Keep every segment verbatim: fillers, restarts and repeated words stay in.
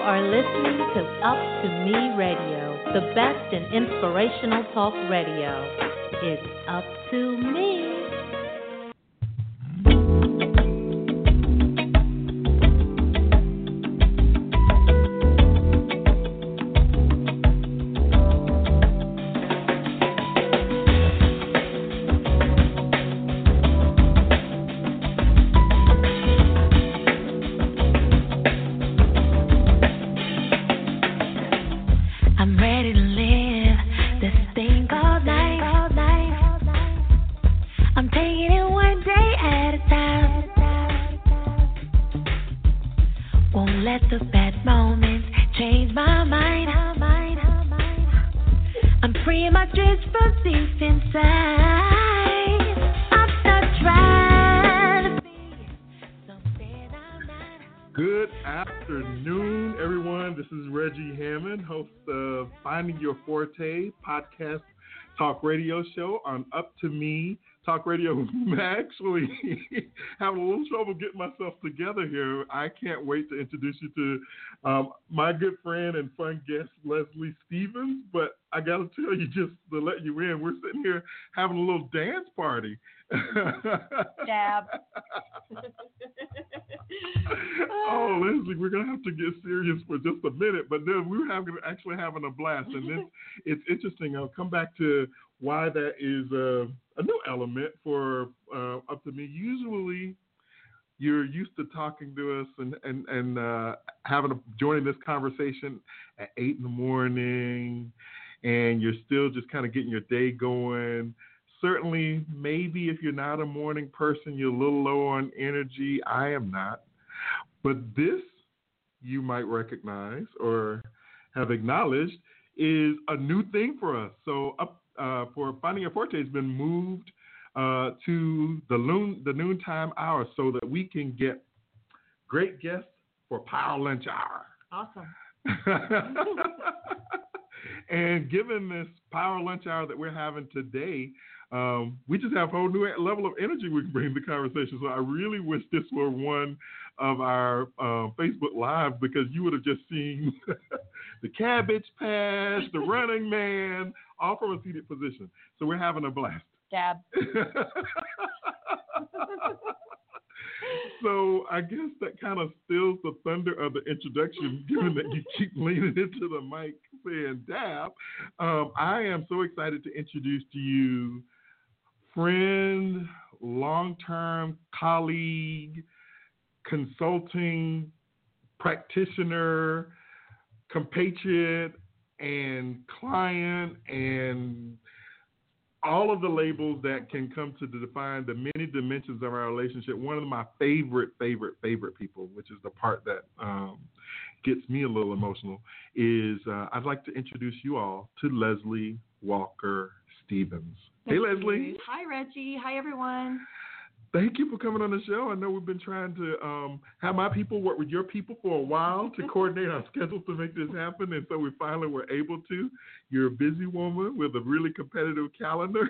are listening to Up to Me Radio, the best in inspirational talk radio. It's up to me. Podcast talk radio show on Up to Me Talk Radio. I'm actually having a little trouble getting myself together here. I can't wait to introduce you to um, my good friend and fun guest, Leslie Stevens. But I got to tell you, just to let you in, we're sitting here having a little dance party. Dab. Oh, Leslie, we're gonna have to get serious for just a minute, but then we're having actually having a blast, and this it's interesting. I'll come back to why that is uh, a new element for uh, Up to Me. Usually, you're used to talking to us and and and uh, having a, joining this conversation at eight in the morning, and you're still just kind of getting your day going. Certainly, maybe if you're not a morning person, you're a little low on energy. I am not. But this, you might recognize or have acknowledged, is a new thing for us. So up uh, for Finding Your Forte has been moved uh, to the, loon, the noontime hour so that we can get great guests for Power Lunch Hour. Awesome. And given this Power Lunch Hour that we're having today, Um, we just have a whole new level of energy we can bring to the conversation. So I really wish this were one of our uh, Facebook Lives, because you would have just seen the Cabbage Patch, the Running Man, all from a seated position. So we're having a blast. Dab. So I guess that kind of stills the thunder of the introduction, given that you keep leaning into the mic saying dab. Um, I am so excited to introduce to you friend, long-term colleague, consulting practitioner, compatriot, and client, and all of the labels that can come to define the many dimensions of our relationship. One of my favorite, favorite, favorite people, which is the part that um, gets me a little emotional, is uh, I'd like to introduce you all to Leslie Walker Stevens. Hey, Leslie. Hi, Reggie. Hi, everyone. Thank you for coming on the show. I know we've been trying to um, have my people work with your people for a while to coordinate our schedules to make this happen, and so we finally were able to. You're a busy woman with a really competitive calendar,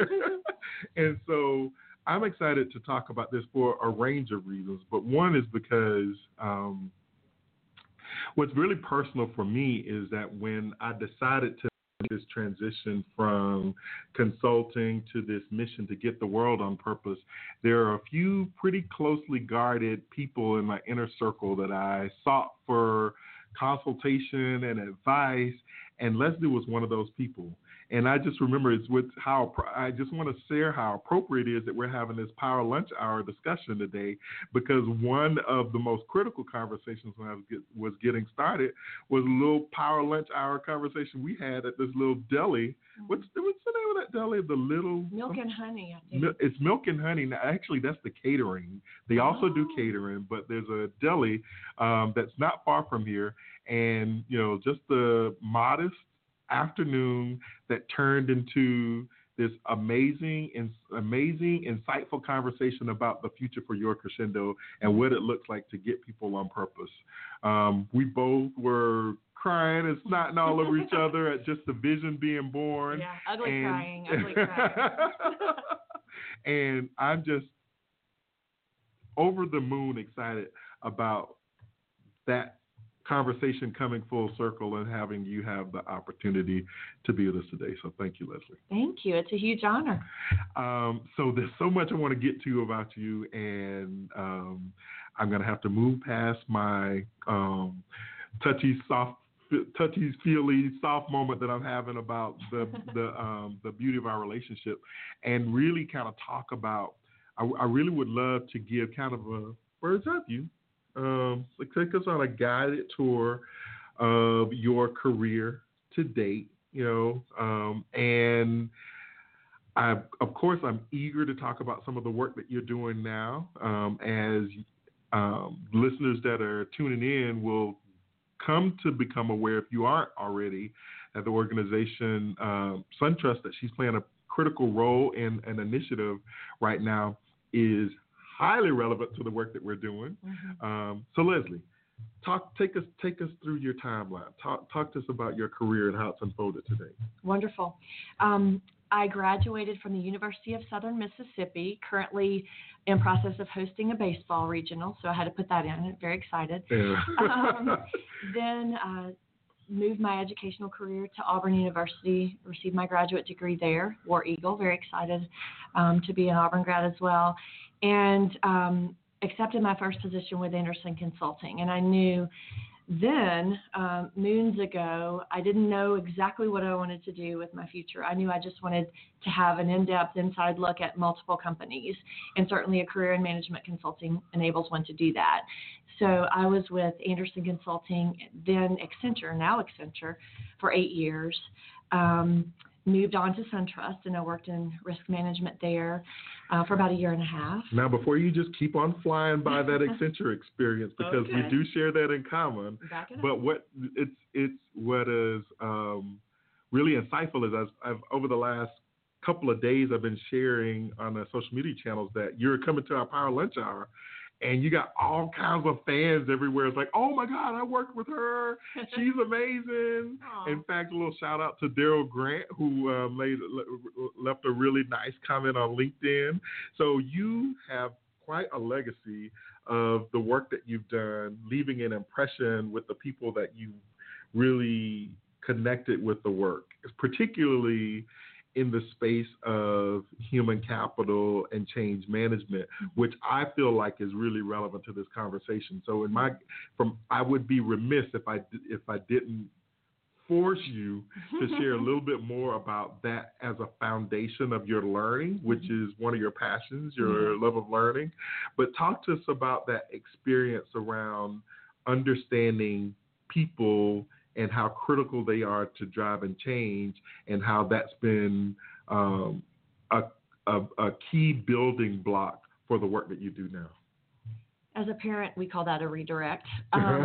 and so I'm excited to talk about this for a range of reasons, but one is because um, what's really personal for me is that when I decided to this transition from consulting to this mission to get the world on purpose, there are a few pretty closely guarded people in my inner circle that I sought for consultation and advice, and Leslie was one of those people. And I just remember it's with how I just want to share how appropriate it is that we're having this Power Lunch Hour discussion today, because one of the most critical conversations when I was, get, was getting started was a little Power Lunch Hour conversation we had at this little deli. Mm-hmm. What's, what's the name of that deli? The little Milk and Honey. I think. It's Milk and Honey. Now, actually, that's the catering. They also oh. do catering, but there's a deli um, that's not far from here, and you know, just the modest afternoon that turned into this amazing, amazing, insightful conversation about the future for Your Crescendo and what it looks like to get people on purpose. Um, we both were crying and snotting all over each other at just the vision being born. Yeah, ugly and, crying, ugly crying. And I'm just over the moon excited about that conversation coming full circle and having you have the opportunity to be with us today. So thank you, Leslie. Thank you. It's a huge honor. Um, so there's so much I want to get to about you, and um, I'm going to have to move past my um, touchy, soft, touchy, feely, soft moment that I'm having about the the um, the beauty of our relationship, and really kind of talk about. I, I really would love to give kind of a bird's eye view. Um, like take us on a guided tour of your career to date, you know, um, and I, of course, I'm eager to talk about some of the work that you're doing now. Um, as um, listeners that are tuning in will come to become aware, if you aren't already, that the organization um, SunTrust, that she's playing a critical role in an initiative right now, is highly relevant to the work that we're doing. Mm-hmm. Um, so Leslie, talk, take us, take us through your timeline. Talk, talk to us about your career and how it's unfolded today. Wonderful. Um, I graduated from the University of Southern Mississippi, currently in process of hosting a baseball regional, so I had to put that in. I'm very excited. Yeah. um, then uh, moved my educational career to Auburn University, received my graduate degree there, War Eagle, very excited um, to be an Auburn grad as well. And um, accepted my first position with Anderson Consulting. And I knew then, um, moons ago, I didn't know exactly what I wanted to do with my future. I knew I just wanted to have an in-depth inside look at multiple companies. And certainly a career in management consulting enables one to do that. So I was with Anderson Consulting, then Accenture, now Accenture, for eight years. Um, moved on to SunTrust, and I worked in risk management there uh, for about a year and a half. Now, before you just keep on flying by that Accenture experience, because okay. we do share that in common, Back it but up. what it's it's what is um, really insightful is I've, I've over the last couple of days I've been sharing on the social media channels that you're coming to our Power Lunch Hour. And you got all kinds of fans everywhere. It's like, oh, my God, I worked with her. She's amazing. In fact, a little shout out to Daryl Grant, who uh, made left a really nice comment on LinkedIn. So you have quite a legacy of the work that you've done, leaving an impression with the people that you really connected with the work, particularly in the space of human capital and change management, which I feel like is really relevant to this conversation. So in my, from, I would be remiss if I, if I didn't force you to share a little bit more about that as a foundation of your learning, which is one of your passions, your mm-hmm. love of learning. But talk to us about that experience around understanding people and how critical they are to driving change, and how that's been um, a, a, a key building block for the work that you do now. As a parent, we call that a redirect. Um,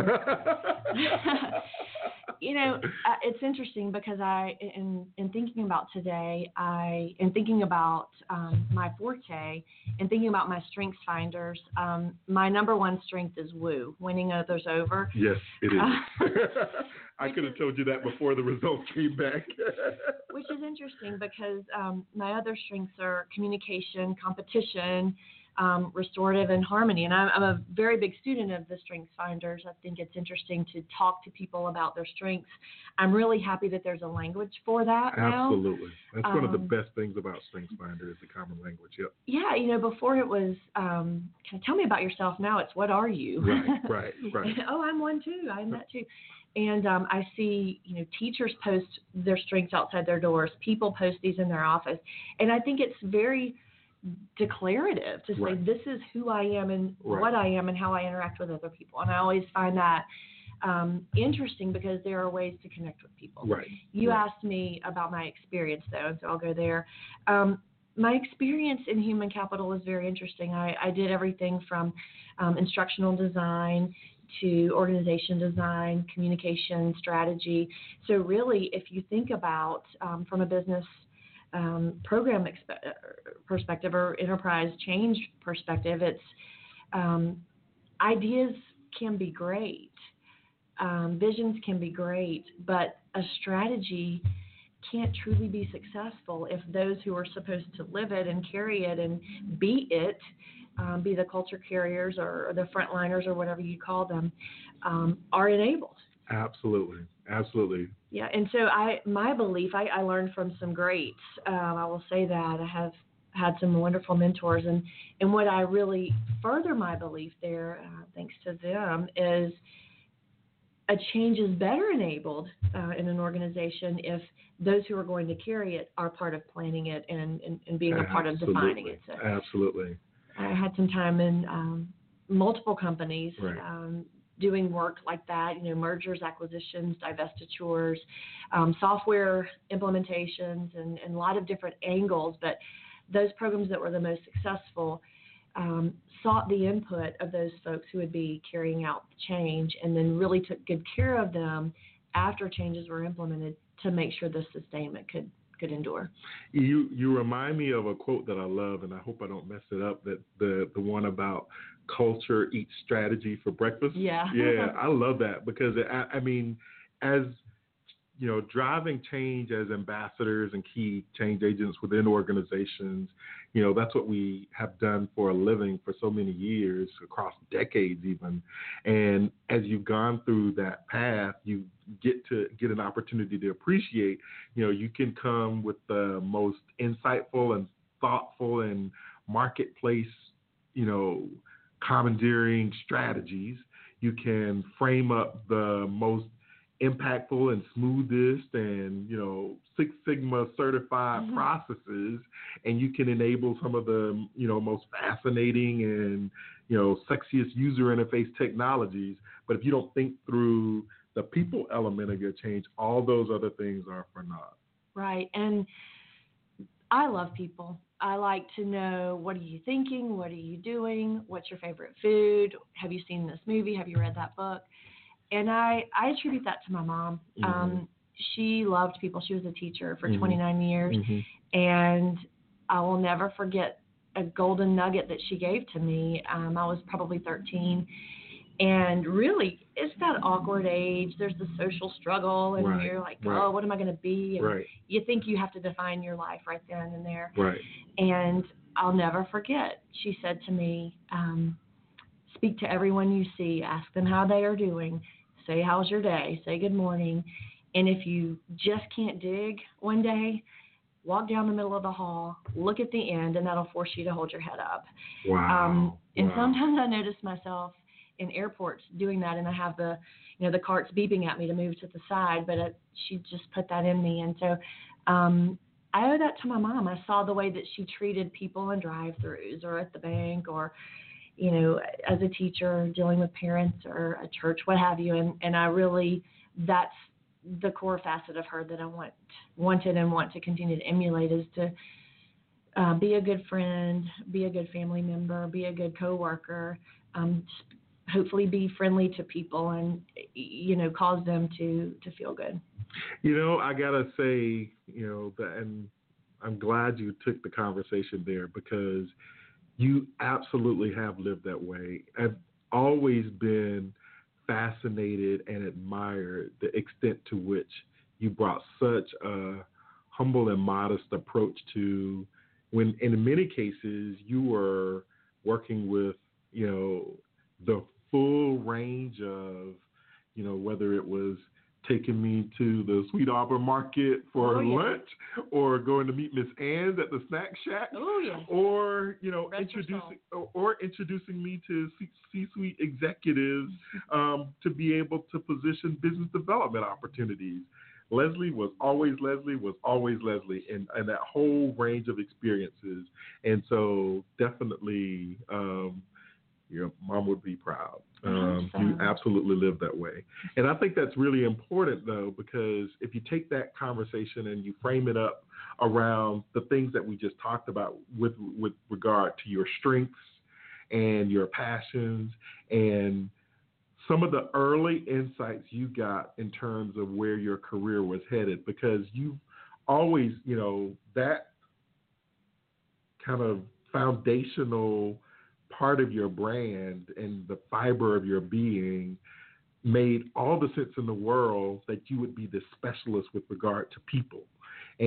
you know, uh, it's interesting because I, in, in thinking about today, I, in thinking about um, my forte, and thinking about my strengths finders, um, my number one strength is woo, winning others over. Yes, it is. Uh, I could have told you that before the results came back. Which is interesting because um, my other strengths are communication, competition, um, restorative, and harmony. And I'm, I'm a very big student of the Strengths Finders. I think it's interesting to talk to people about their strengths. I'm really happy that there's a language for that now. Absolutely. That's um, one of the best things about Strengths Finder is the common language. Yep. Yeah, you know, before it was, um, kind of tell me about yourself. Now it's, what are you? Right, right, right. Oh, I'm one too. I'm that too. And um, I see, you know, teachers post their strengths outside their doors. People post these in their office. And I think it's very declarative to say, right. This is who I am and right. what I am and how I interact with other people. And I always find that um, interesting because there are ways to connect with people. Right. You right. asked me about my experience, though, and so I'll go there. Um, my experience in human capital is very interesting. I, I did everything from um, instructional design to organization design, communication, strategy. So really, if you think about um, from a business um, program expe- perspective or enterprise change perspective, it's um, ideas can be great, um, visions can be great, but a strategy can't truly be successful if those who are supposed to live it and carry it and be it um, be the culture carriers or, or the frontliners or whatever you call them, um, are enabled. Absolutely, absolutely. Yeah, and so I, my belief, I, I learned from some greats. Um, I will say that I have had some wonderful mentors, and, and what I really further my belief there, uh, thanks to them, is a change is better enabled uh, in an organization if those who are going to carry it are part of planning it and, and, and being a part of defining it. So Absolutely. I had some time in um, multiple companies. Right. Um, doing work like that, you know, mergers, acquisitions, divestitures, um, software implementations, and, and a lot of different angles. But those programs that were the most successful um, sought the input of those folks who would be carrying out the change, and then really took good care of them after changes were implemented to make sure the sustainment could could endure. You you remind me of a quote that I love, and I hope I don't mess it up. That the the one about culture eats strategy for breakfast. Yeah. Yeah, I love that because it, I, I mean, as you know, driving change as ambassadors and key change agents within organizations, you know, that's what we have done for a living for so many years, across decades even. And as you've gone through that path, you get to get an opportunity to appreciate, you know, you can come with the most insightful and thoughtful and marketplace, you know, commandeering strategies. You can frame up the most impactful and smoothest and, you know, Six Sigma certified mm-hmm. processes, and you can enable some of the, you know, most fascinating and, you know, sexiest user interface technologies. But if you don't think through the people element of your change, all those other things are for naught. Right. And I love people. I like to know, what are you thinking? What are you doing? What's your favorite food? Have you seen this movie? Have you read that book? And I, I attribute that to my mom. Mm-hmm. Um, she loved people. She was a teacher for mm-hmm. twenty-nine years. Mm-hmm. And I will never forget a golden nugget that she gave to me. Um, I was probably thirteen. And really, it's that awkward age. There's the social struggle, and right. you're like, oh, right. what am I going to be? And right. you think you have to define your life right then and there. Right. And I'll never forget, she said to me, um, speak to everyone you see. Ask them how they are doing. Say, how's your day? Say good morning. And if you just can't dig one day, walk down the middle of the hall, look at the end, and that'll force you to hold your head up. Wow. Um, and wow. sometimes I notice myself in airports doing that, and I have the, you know, the carts beeping at me to move to the side, but it, she just put that in me. And so um, I owe that to my mom. I saw the way that she treated people in drive-thrus or at the bank, or you know, as a teacher, dealing with parents or a church, what have you. And, and I really, that's the core facet of her that I want, wanted and want to continue to emulate, is to uh, be a good friend, be a good family member, be a good coworker, um, hopefully be friendly to people and, you know, cause them to, to feel good. You know, I got to say, you know, that, and I'm glad you took the conversation there, because you absolutely have lived that way. I've always been fascinated and admired the extent to which you brought such a humble and modest approach to, when in many cases you were working with, you know, the full range of, you know, whether it was taking me to the Sweet Auburn Market for oh, yeah. lunch, or going to meet Miss Ann's at the Snack Shack, oh, yeah. or you know, Rest introducing or, or introducing me to C- C-suite executives um, to be able to position business development opportunities. Leslie was always Leslie was always Leslie, and, and that whole range of experiences. And so, definitely, um, your mom would be proud. Um, so. You absolutely live that way. And I think that's really important, though, because if you take that conversation and you frame it up around the things that we just talked about with with regard to your strengths and your passions and some of the early insights you got in terms of where your career was headed, because you've always, you know, that kind of foundational part of your brand and the fiber of your being made all the sense in the world that you would be the specialist with regard to people.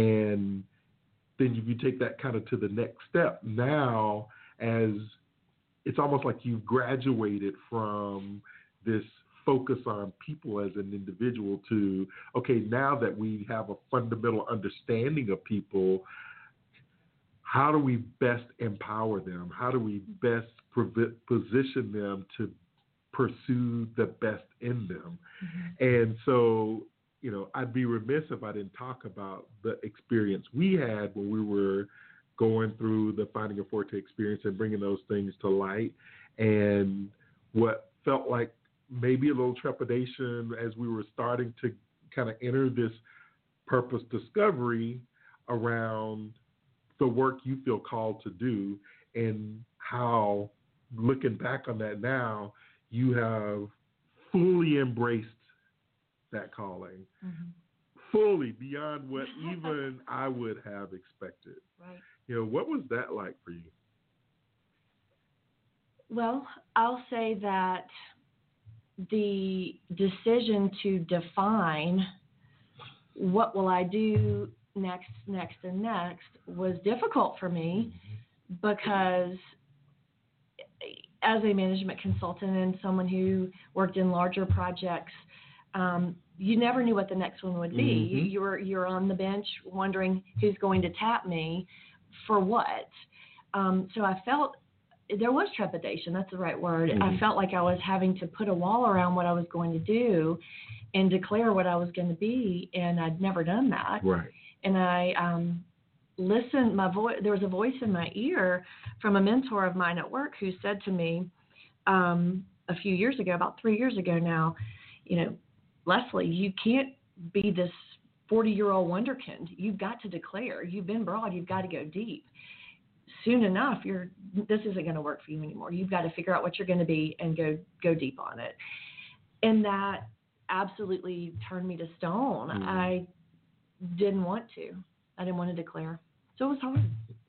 And then if you take that kind of to the next step, now as it's almost like you've graduated from this focus on people as an individual to, okay, now that we have a fundamental understanding of people, how do we best empower them? How do we best provi- position them to pursue the best in them? Mm-hmm. And so, you know, I'd be remiss if I didn't talk about the experience we had when we were going through the Finding a Forte experience and bringing those things to light, and what felt like maybe a little trepidation as we were starting to kind of enter this purpose discovery around the work you feel called to do, and how, looking back on that now, you have fully embraced that calling, mm-hmm. fully beyond what even I would have expected. Right. You know, what was that like for you? Well, I'll say that the decision to define what will I do next, next, and next was difficult for me, because as a management consultant and someone who worked in larger projects, um, you never knew what the next one would be. Mm-hmm. You, you're you're on the bench wondering who's going to tap me for what. Um, so I felt there was trepidation. That's the right word. Mm-hmm. I felt like I was having to put a wall around what I was going to do and declare what I was going to be, and I'd never done that. Right. And I um, listened. My voice. There was a voice in my ear from a mentor of mine at work who said to me um, a few years ago, about three years ago now, you know, Leslie, you can't be this forty-year-old wonderkind. You've got to declare. You've been broad. You've got to go deep. Soon enough, you're this isn't going to work for you anymore. You've got to figure out what you're going to be and go go deep on it. And that absolutely turned me to stone. Mm. I didn't want to. I didn't want to declare. So it was hard.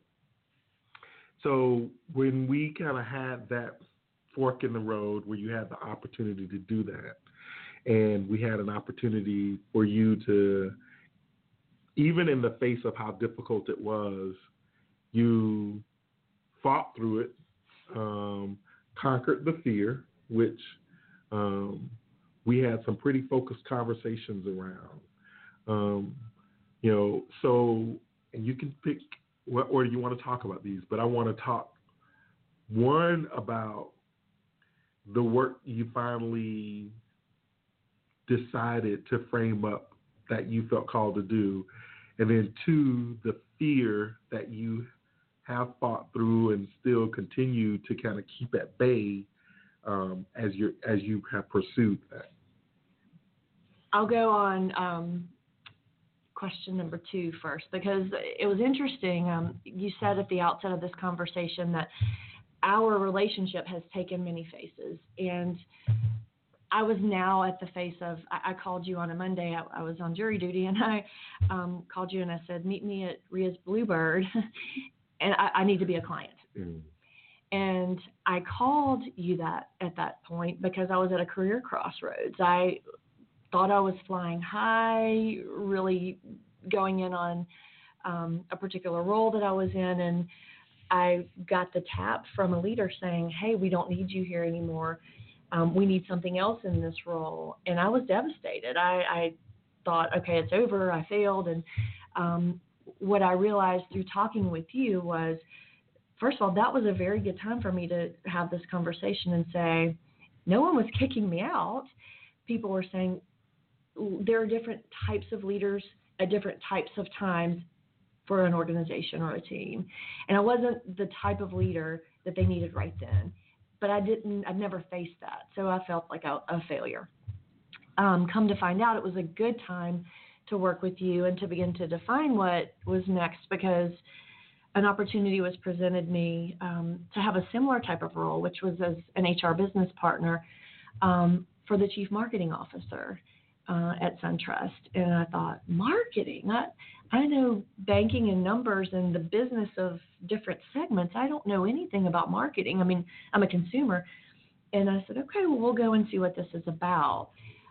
So when we kind of had that fork in the road where you had the opportunity to do that, and we had an opportunity for you to, even in the face of how difficult it was, you fought through it, um, conquered the fear, which um, we had some pretty focused conversations around. Um, you know, so, and you can pick what order you want to talk about these, but I want to talk, one, about the work you finally decided to frame up that you felt called to do, and then two, the fear that you have fought through and still continue to kind of keep at bay um, as you as you have pursued that. I'll go on um, question number two first, because it was interesting. Um, you said at the outset of this conversation that our relationship has taken many faces, and I was now at the face of, I, I called you on a Monday, I, I was on jury duty, and I um, called you and I said, meet me at Ria's Bluebird, and I, I need to be a client. Mm. And I called you that at that point because I was at a career crossroads. I thought I was flying high, really going in on um, a particular role that I was in, and I got the tap from a leader saying, hey, we don't need you here anymore. Um, we need something else in this role. And I was devastated. I, I thought, okay, it's over. I failed. And um, what I realized through talking with you was, first of all, that was a very good time for me to have this conversation and say, no one was kicking me out. People were saying there are different types of leaders at different types of times for an organization or a team. And I wasn't the type of leader that they needed right then. But I didn't, I've never faced that. So I felt like a, a failure. Um, come to find out, it was a good time to work with you and to begin to define what was next, because an opportunity was presented me um, to have a similar type of role, which was as an H R business partner um, for the chief marketing officer uh, at SunTrust. And I thought, marketing? I, I know banking and numbers and the business of different segments. I don't know anything about marketing. I mean, I'm a consumer. And I said, okay, well, we'll go and see what this is about.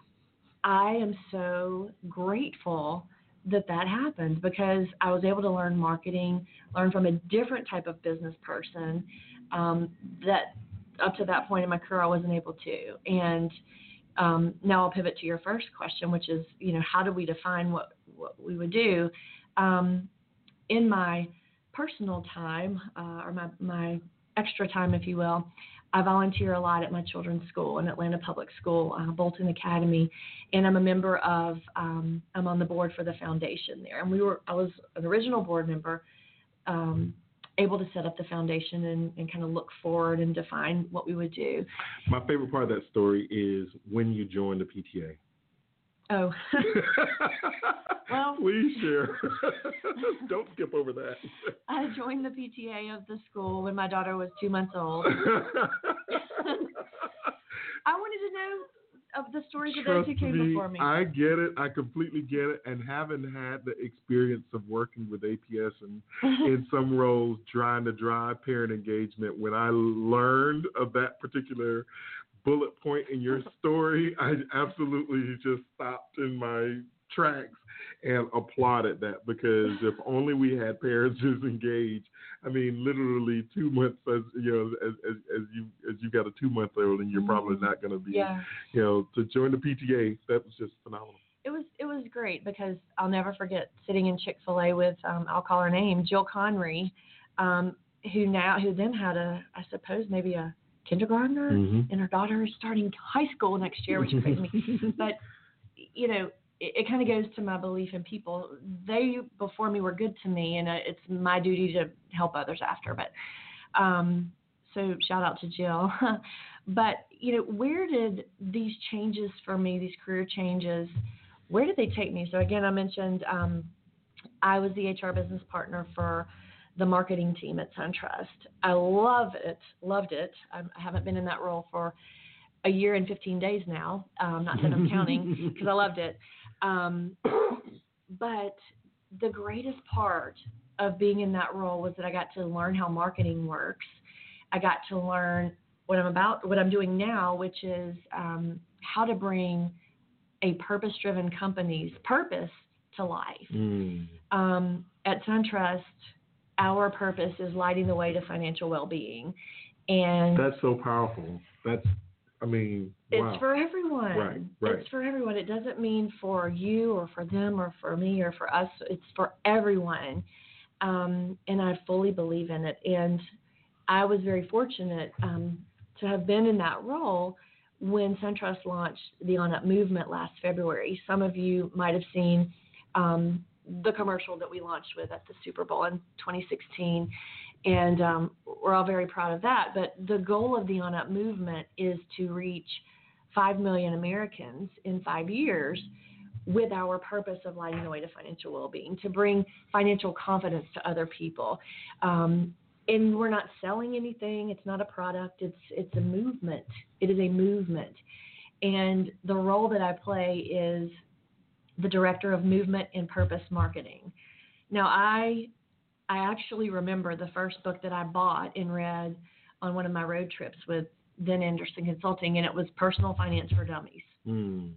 I am so grateful that that happened, because I was able to learn marketing, learn from a different type of business person um, that up to that point in my career, I wasn't able to. And um, now I'll pivot to your first question, which is, you know, how do we define what, what we would do? Um, in my personal time, uh, or my, my extra time, if you will, I volunteer a lot at my children's school, in Atlanta Public School, uh, Bolton Academy, and I'm a member of, um, I'm on the board for the foundation there. And we were, I was an original board member, um, able to set up the foundation and, and kind of look forward and define what we would do. My favorite part of that story is when you joined the P T A. Oh. Well, please share. Don't skip over that. I joined the P T A of the school when my daughter was two months old. I wanted to know of the stories of those who came me, before me. I get it. I completely get it. And having had the experience of working with A P S and in some roles trying to drive parent engagement, when I learned of that particular bullet point in your story, I absolutely just stopped in my tracks and applauded that, because if only we had parents who's engaged. I mean, literally two months, as you know, as as, as you as you got a two month old, and you're probably not going to be, yeah. you know, to join the P T A. That was just phenomenal. It was it was great, because I'll never forget sitting in Chick-fil-A with um, I'll call her name, Jill Conry, um, who now who then had a I suppose maybe a kindergartner, mm-hmm. and her daughter is starting high school next year, which crazy me. But you know, it, it kind of goes to my belief in people. They before me were good to me, and uh, it's my duty to help others after. But um, so shout out to Jill. But you know, where did these changes for me, these career changes, where did they take me? So again, I mentioned um, I was the H R business partner for the marketing team at SunTrust. I love it, loved it. I haven't been in that role for a year and fifteen days now. Um, not that I'm counting, because I loved it. Um, but the greatest part of being in that role was that I got to learn how marketing works. I got to learn what I'm about, what I'm doing now, which is um, how to bring a purpose-driven company's purpose to life. Mm. Um, at SunTrust, our purpose is lighting the way to financial well-being. And that's so powerful. That's, I mean, wow. It's for everyone. Right, right. It's for everyone. It doesn't mean for you or for them or for me or for us. It's for everyone. Um, and I fully believe in it. And I was very fortunate um, to have been in that role when SunTrust launched the On Up movement last February. Some of you might have seen um, the commercial that we launched with at the Super Bowl in twenty sixteen. And um, we're all very proud of that. But the goal of the On Up movement is to reach five million Americans in five years with our purpose of lighting the way to financial well-being, to bring financial confidence to other people. Um, and we're not selling anything. It's not a product. It's it's a movement. It is a movement. And the role that I play is the director of movement and purpose marketing. Now, I I actually remember the first book that I bought and read on one of my road trips with then Anderson Consulting, and it was Personal Finance for Dummies. Mm.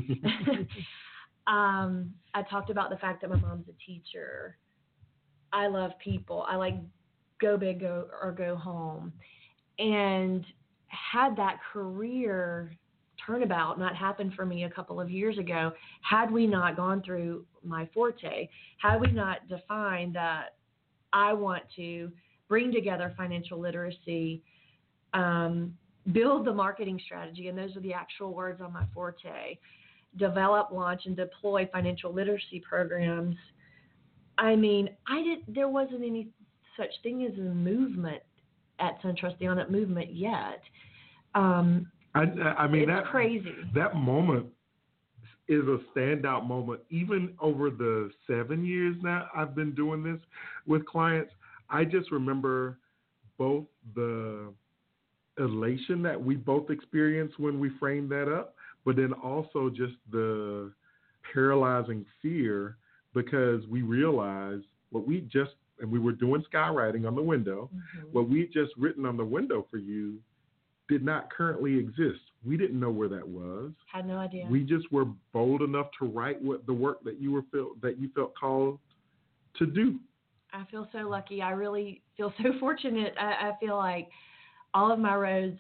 um, I talked about the fact that my mom's a teacher. I love people. I like go big go or go home. And had that career turnabout not happened for me a couple of years ago, had we not gone through my forte, had we not defined that I want to bring together financial literacy, um, build the marketing strategy, and those are the actual words on my forte, develop, launch, and deploy financial literacy programs. I mean, I did. There wasn't any such thing as a movement at SunTrust, the On Up movement yet. Um, I, I mean, it's that crazy. That moment is a standout moment. Even over the seven years now I've been doing this with clients, I just remember both the elation that we both experienced when we framed that up, but then also just the paralyzing fear, because we realized what we just, and we were doing skywriting on the window, mm-hmm. what we just written on the window for you did not currently exist. We didn't know where that was. Had no idea. We just were bold enough to write what the work that you were felt that you felt called to do. I feel so lucky. I really feel so fortunate. I, I feel like all of my roads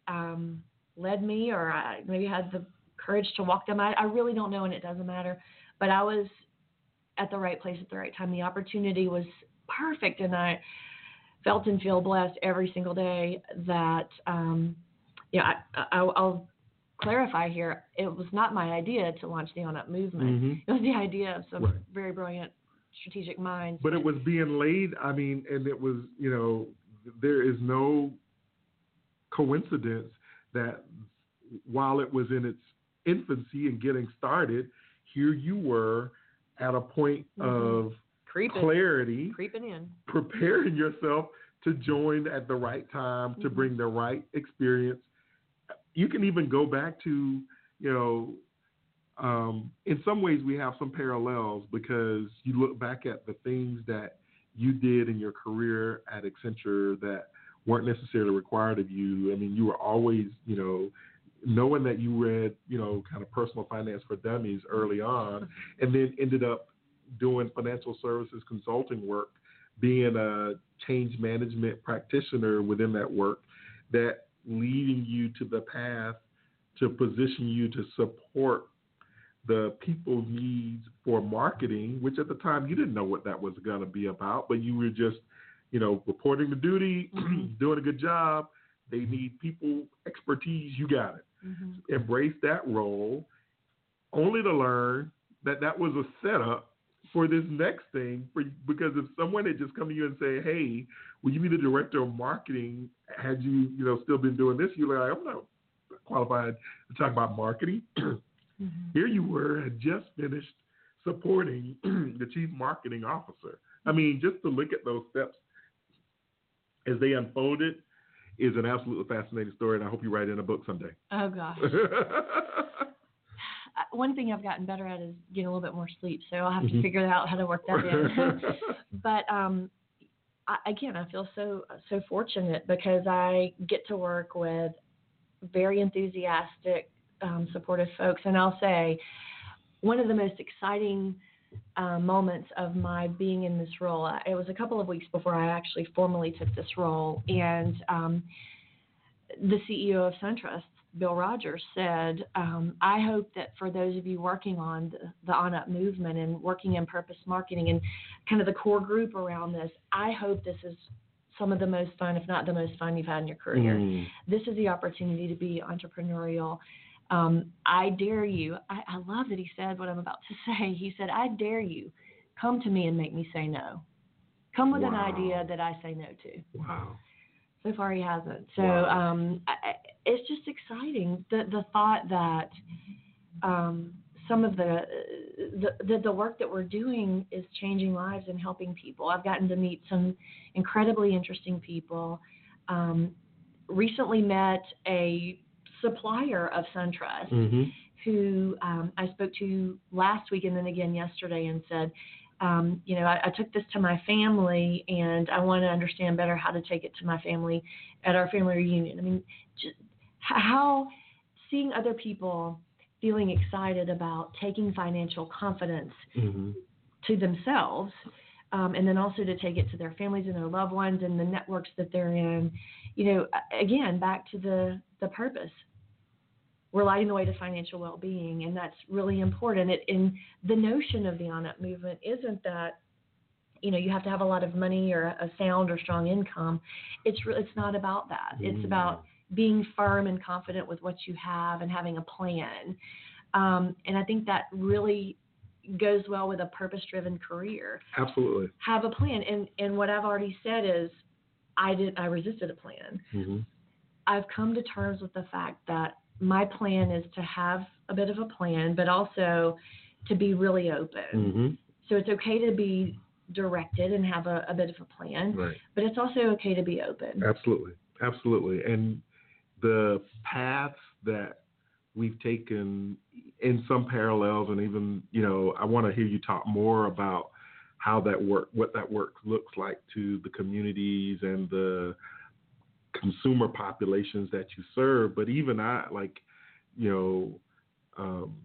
um, led me, or I maybe had the courage to walk them. I, I really don't know, and it doesn't matter. But I was at the right place at the right time. The opportunity was perfect, and I felt and feel blessed every single day that, um, you know, I, I, I'll clarify here, it was not my idea to launch the On Up movement. Mm-hmm. It was the idea of some Right. very brilliant strategic minds. But it was being laid, I mean, and it was, you know, there is no coincidence that while it was in its infancy and getting started, here you were at a point mm-hmm. of Creeping. clarity, Creeping in, preparing yourself to join at the right time, mm-hmm. to bring the right experience. You can even go back to, you know, um, in some ways we have some parallels because you look back at the things that you did in your career at Accenture that weren't necessarily required of you. I mean, you were always, you know, knowing that you read, you know, kind of Personal Finance for Dummies early on, and then ended up doing financial services consulting work, being a change management practitioner within that work, that leading you to the path to position you to support the people's needs for marketing, which at the time you didn't know what that was going to be about, but you were just, you know, reporting the duty, mm-hmm. doing a good job. They need people, expertise, you got it. Mm-hmm. Embrace that role, only to learn that that was a setup for this next thing. For, because if someone had just come to you and say, hey, well, you need a director of marketing, had you, you know, still been doing this, you're like, I'm not qualified to talk about marketing. Mm-hmm. Here you were, had just finished supporting the chief marketing officer. I mean, just to look at those steps as they unfolded is an absolutely fascinating story, and I hope you write in a book someday. Oh, gosh. One thing I've gotten better at is getting a little bit more sleep, so I'll have mm-hmm. to figure out how to work that in. But um, I, again, I feel so so fortunate because I get to work with very enthusiastic, um, supportive folks. And I'll say one of the most exciting uh, moments of my being in this role, it was a couple of weeks before I actually formally took this role. And um, the C E O of SunTrust, Bill Rogers, said, um, I hope that for those of you working on the, the On Up movement and working in purpose marketing and kind of the core group around this, I hope this is some of the most fun, if not the most fun you've had in your career. Mm. This is the opportunity to be entrepreneurial. Um, I dare you. I, I love that he said what I'm about to say. He said, I dare you. Come to me and make me say no. Come with wow. an idea that I say no to. Wow. So far he hasn't. So wow. um, I, it's just exciting. The the thought that um, some of the, the the the work that we're doing is changing lives and helping people. I've gotten to meet some incredibly interesting people. Um, recently met a supplier of SunTrust mm-hmm. who um, I spoke to last week and then again yesterday and said, um, you know, I, I took this to my family and I want to understand better how to take it to my family at our family reunion. I mean, just how seeing other people feeling excited about taking financial confidence mm-hmm. to themselves um, and then also to take it to their families and their loved ones and the networks that they're in. You know, again, back to the, the purpose. We're lighting the way to financial well-being, and that's really important. It, and the notion of the On Up movement isn't that, you know, you have to have a lot of money or a sound or strong income. It's re- it's not about that. Mm. It's about being firm and confident with what you have and having a plan. Um, and I think that really goes well with a purpose-driven career. Absolutely. Have a plan. And and what I've already said is I did I resisted a plan. Mm-hmm. I've come to terms with the fact that my plan is to have a bit of a plan, but also to be really open. Mm-hmm. So it's okay to be directed and have a, a bit of a plan, right. but it's also okay to be open. Absolutely. Absolutely. And the paths that we've taken in some parallels, and even, you know, I want to hear you talk more about how that work, what that work looks like to the communities and the consumer populations that you serve. But even I, like, you know, um,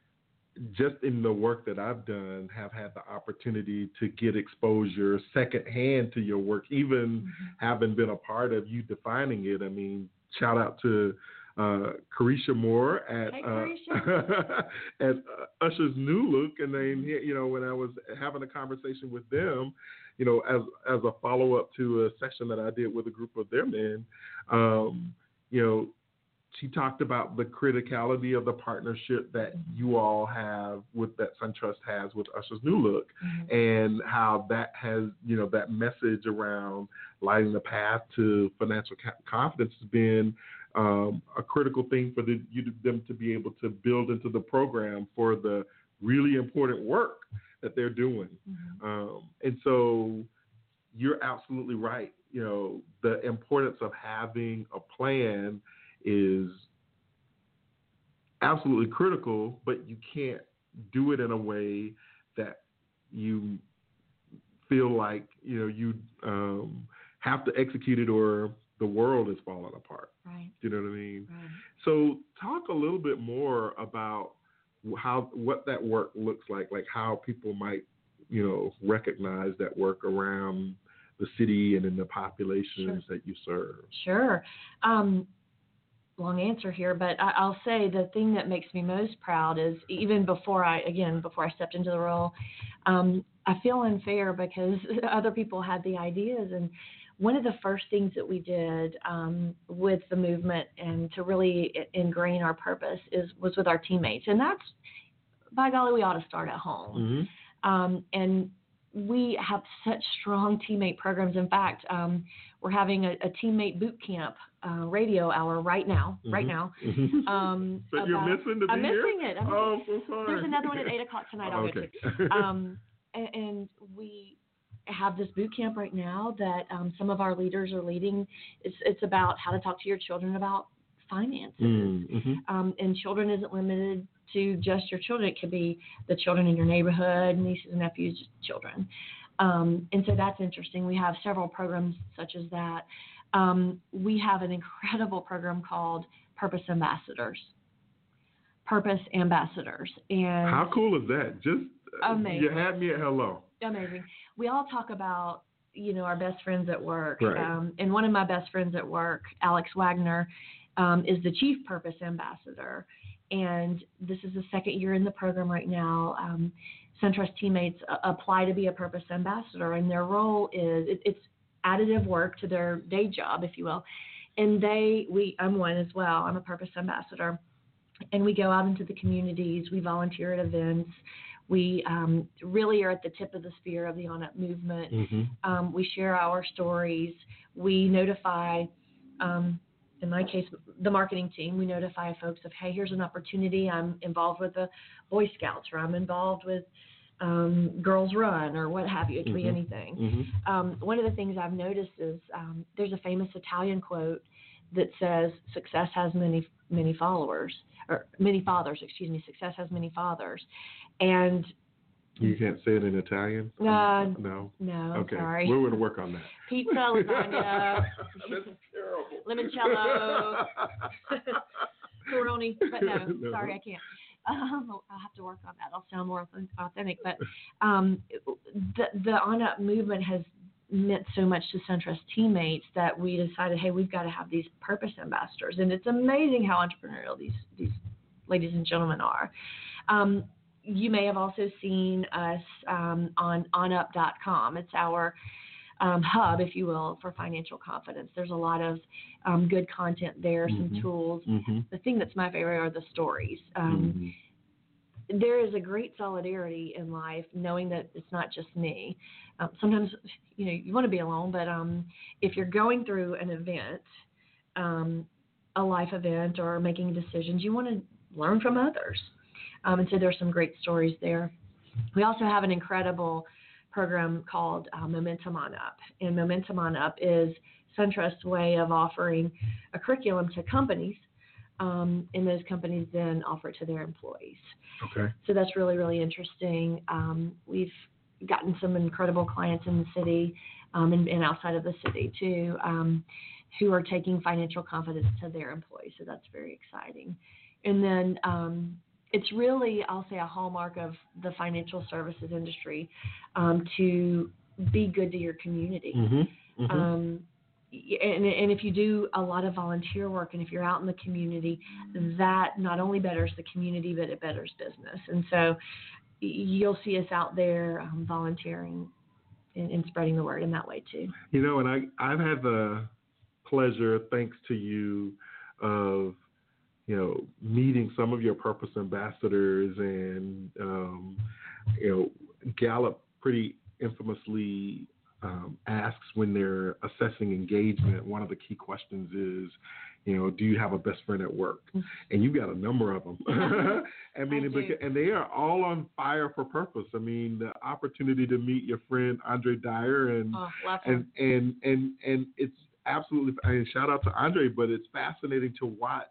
just in the work that I've done, have had the opportunity to get exposure secondhand to your work, even mm-hmm. having been a part of you defining it. I mean, shout out to uh, Carisha Moore at Hey, uh, at uh, Usher's New Look, and then you know when I was having a conversation with them, you know as as a follow up to a session that I did with a group of their men, um, you know. She talked about the criticality of the partnership that you all have with that SunTrust has with Usher's New Look, mm-hmm. and how that has, you know, that message around lighting the path to financial ca- confidence has been um, a critical thing for the, you them to be able to build into the program for the really important work that they're doing. Mm-hmm. Um, and so you're absolutely right. You know, the importance of having a plan is absolutely critical, but you can't do it in a way that you feel like, you know, you um, have to execute it or the world is falling apart. Right. You know what I mean? Right. So talk a little bit more about how what that work looks like, like how people might, you know, recognize that work around the city and in the populations sure. that you serve. Sure. Um, long answer here, but I, I'll say the thing that makes me most proud is even before I, again, before I stepped into the role, um, I feel unfair because other people had the ideas. And one of the first things that we did um, with the movement and to really ingrain our purpose is was with our teammates. And that's, by golly, we ought to start at home. Mm-hmm. Um, and we have such strong teammate programs. In fact, um, we're having a, a teammate boot camp uh, radio hour right now. Mm-hmm. Right now. Mm-hmm. Um, so about, you're missing to be I'm here? missing it. I'm oh, so sorry. There's another one at eight o'clock tonight. I'll okay. go to. Um, and, and we have this boot camp right now that um, some of our leaders are leading. It's it's about how to talk to your children about finances. Mm-hmm. Um, and children isn't limited to just your children. It could be the children in your neighborhood, nieces and nephews, children. Um, and so that's interesting. We have several programs such as that. Um, we have an incredible program called Purpose Ambassadors. Purpose Ambassadors. And how cool is that? Just amazing. You had me at hello. Amazing. We all talk about, you know, our best friends at work. Right. Um, and one of my best friends at work, Alex Wagner, um, is the Chief Purpose Ambassador. And this is the second year in the program right now. Um, SunTrust teammates uh, apply to be a Purpose Ambassador, and their role is it, it's additive work to their day job, if you will. And they, we, I'm one as well. I'm a Purpose Ambassador, and we go out into the communities. We volunteer at events. We um, really are at the tip of the spear of the On Up movement. Mm-hmm. Um, we share our stories. We notify. Um, In my case, the marketing team, we notify folks of, hey, here's an opportunity. I'm involved with the Boy Scouts, or I'm involved with um, Girls Run, or what have you. It can mm-hmm. be anything. Mm-hmm. Um, one of the things I've noticed is um, there's a famous Italian quote that says, success has many, many followers, or many fathers, excuse me, success has many fathers. And you can't say it in Italian? Uh, no. No, okay. sorry. We're going to work on that. Pizza, lasagna. That's terrible. Limoncello. Pepperoni. But no, no, sorry, I can't. Um, I'll have to work on that. I'll sound more authentic. But um, the, the On Up movement has meant so much to SunTrust teammates that we decided, hey, we've got to have these purpose ambassadors. And it's amazing how entrepreneurial these, these ladies and gentlemen are. Um, You may have also seen us um, on on up dot com. It's our um, hub, if you will, for financial confidence. There's a lot of um, good content there, mm-hmm. some tools. Mm-hmm. The thing that's my favorite are the stories. Um, mm-hmm. There is a great solidarity in life, knowing that it's not just me. Um, sometimes, you know, you want to be alone, but um, if you're going through an event, um, a life event, or making decisions, you want to learn from others. Um, and so there's some great stories there. We also have an incredible program called uh, Momentum On Up. And Momentum On Up is SunTrust's way of offering a curriculum to companies, um, and those companies then offer it to their employees. Okay. So that's really, really interesting. Um, we've gotten some incredible clients in the city um, and, and outside of the city, too, um, who are taking financial confidence to their employees. So that's very exciting. And then um, it's really, I'll say, a hallmark of the financial services industry um, to be good to your community. Mm-hmm. Mm-hmm. Um, and, and if you do a lot of volunteer work and if you're out in the community, that not only betters the community, but it betters business. And so you'll see us out there um, volunteering and, and spreading the word in that way too. You know, and I, I've had the pleasure, thanks to you, of, you know, meeting some of your purpose ambassadors, and, um, you know, Gallup pretty infamously um, asks when they're assessing engagement, one of the key questions is, you know, do you have a best friend at work? And you've got a number of them. I mean, I and they are all on fire for purpose. I mean, the opportunity to meet your friend Andre Dyer, and oh, and, and and and it's absolutely. I mean, shout out to Andre, but it's fascinating to watch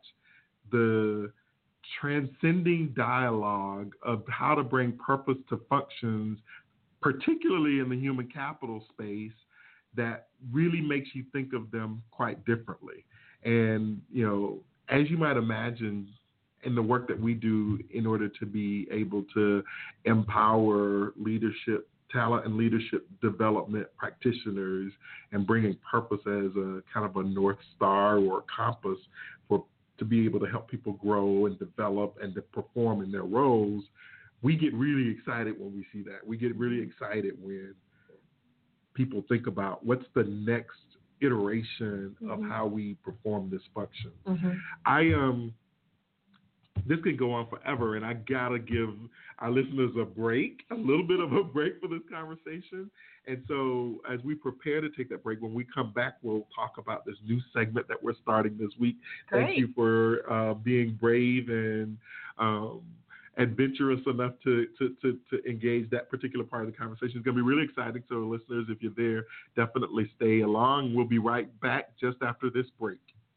the transcending dialogue of how to bring purpose to functions, particularly in the human capital space, that really makes you think of them quite differently. And, you know, as you might imagine, in the work that we do in order to be able to empower leadership, talent and leadership development practitioners, and bringing purpose as a kind of a North Star or a compass for to be able to help people grow and develop and to perform in their roles, we get really excited when we see that. We get really excited when people think about what's the next iteration mm-hmm. of how we perform this function. Mm-hmm. I um, this could go on forever, and I gotta give our listeners a break, a little bit of a break for this conversation. And so, as we prepare to take that break, when we come back, we'll talk about this new segment that we're starting this week. Great. Thank you for uh, being brave and um, adventurous enough to, to, to, to engage that particular part of the conversation. It's going to be really exciting. So, listeners, if you're there, definitely stay along. We'll be right back just after this break.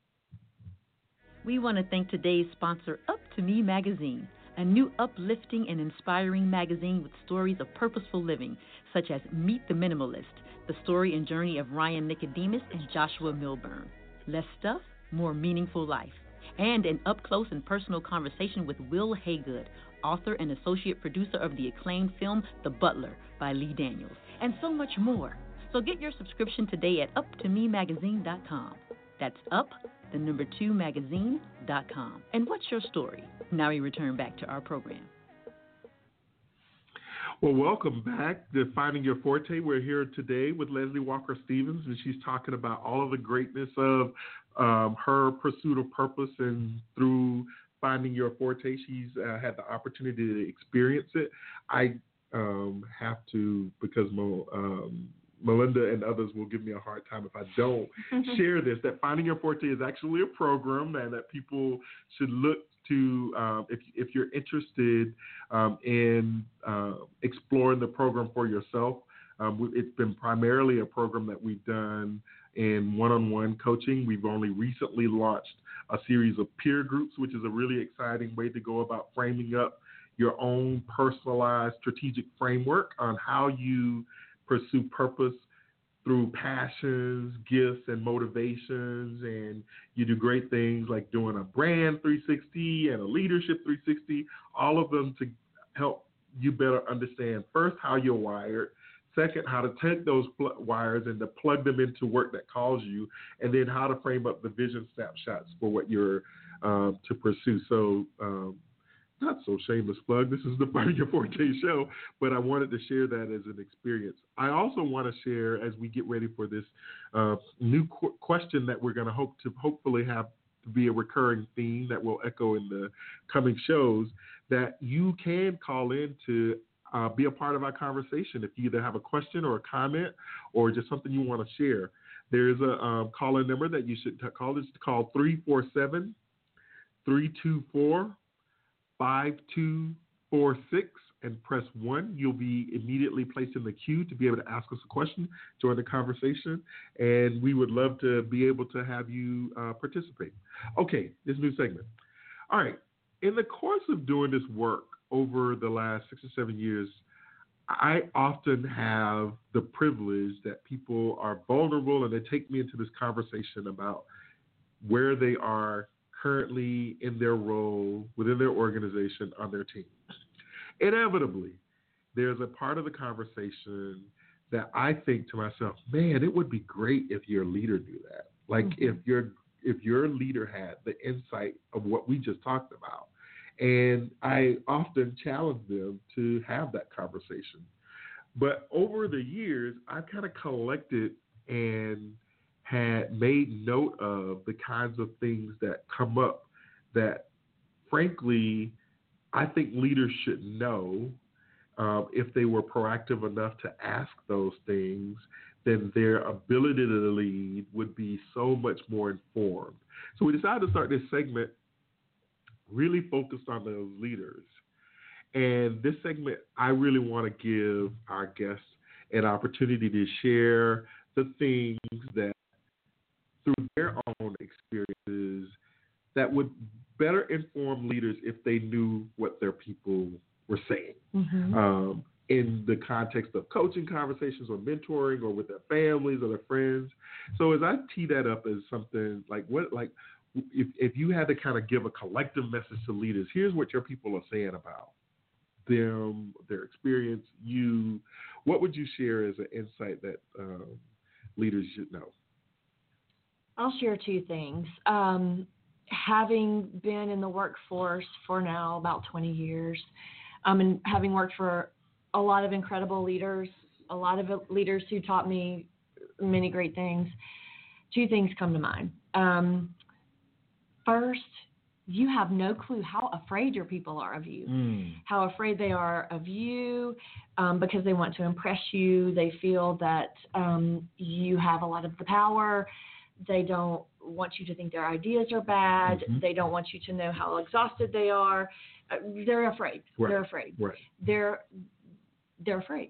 We want to thank today's sponsor, Up to Me Magazine, a new uplifting and inspiring magazine with stories of purposeful living, such as Meet the Minimalist, the story and journey of Ryan Nicodemus and Joshua Milburn. Less stuff, more meaningful life. And an up-close and personal conversation with Will Haygood, author and associate producer of the acclaimed film The Butler by Lee Daniels, and so much more. So get your subscription today at up to me magazine dot com. That's up, the number two magazine dot com. And what's your story? Now we return back to our program. Well, welcome back to Finding Your Forte. We're here today with Leslie Walker Stevens, and she's talking about all of the greatness of um, her pursuit of purpose, and through Finding Your Forte, she's uh, had the opportunity to experience it. I um, have to, because Mo, um, Melinda and others will give me a hard time if I don't share this, that Finding Your Forte is actually a program and that people should look to, um, if, if you're interested um, in uh, exploring the program for yourself. Um, it's been primarily a program that we've done in one-on-one coaching. We've only recently launched a series of peer groups, which is a really exciting way to go about framing up your own personalized strategic framework on how you pursue purpose through passions, gifts, and motivations. And you do great things like doing a brand three sixty and a leadership three sixty, all of them to help you better understand, first, how you're wired, second, how to take those pl- wires and to plug them into work that calls you, and then how to frame up the vision snapshots for what you're um, to pursue. So, um, not so shameless plug. This is the Finding Your Forte show, but I wanted to share that as an experience. I also want to share, as we get ready for this uh, new qu- question that we're going to hope to hopefully have to be a recurring theme that will echo in the coming shows, that you can call in to uh, be a part of our conversation. If you either have a question or a comment or just something you want to share, there's a um, call-in number that you should t- call. It's called three four seven, three two four, five two four six and press one. You'll be immediately placed in the queue to be able to ask us a question, join the conversation, and we would love to be able to have you uh, participate. Okay, this new segment. All right, in the course of doing this work over the last six or seven years, I often have the privilege that people are vulnerable and they take me into this conversation about where they are currently in their role within their organization on their team. Inevitably, there's a part of the conversation that I think to myself, man, it would be great if your leader knew that. Like mm-hmm. if your if your leader had the insight of what we just talked about. And I often challenge them to have that conversation. But over the years, I've kind of collected and had made note of the kinds of things that come up that, frankly, I think leaders should know. Um, if they were proactive enough to ask those things, then their ability to lead would be so much more informed. So we decided to start this segment really focused on those leaders. And this segment, I really want to give our guests an opportunity to share the things that, through their own experiences, that would better inform leaders if they knew what their people were saying. Mm-hmm. Um, in the context of coaching conversations or mentoring or with their families or their friends. So as I tee that up as something like what, like if, if you had to kind of give a collective message to leaders, here's what your people are saying about them, their experience, you, what would you share as an insight that um, leaders should know? I'll share two things. Um, having been in the workforce for now about twenty years, um, and having worked for a lot of incredible leaders, a lot of leaders who taught me many great things, two things come to mind. Um, first, you have no clue how afraid your people are of you, mm. how afraid they are of you um, because they want to impress you. They feel that um, you have a lot of the power. They don't want you to think their ideas are bad. Mm-hmm. They don't want you to know how exhausted they are. Uh, they're afraid. Right. They're afraid. Right. They're they're afraid.